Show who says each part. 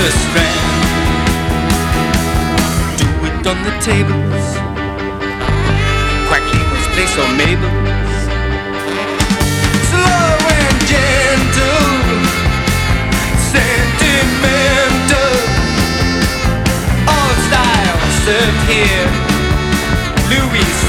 Speaker 1: the Strand. Do it on the tables, Quackleber's Place or Mabel's. Slow and gentle, sentimental, all style served here. Louis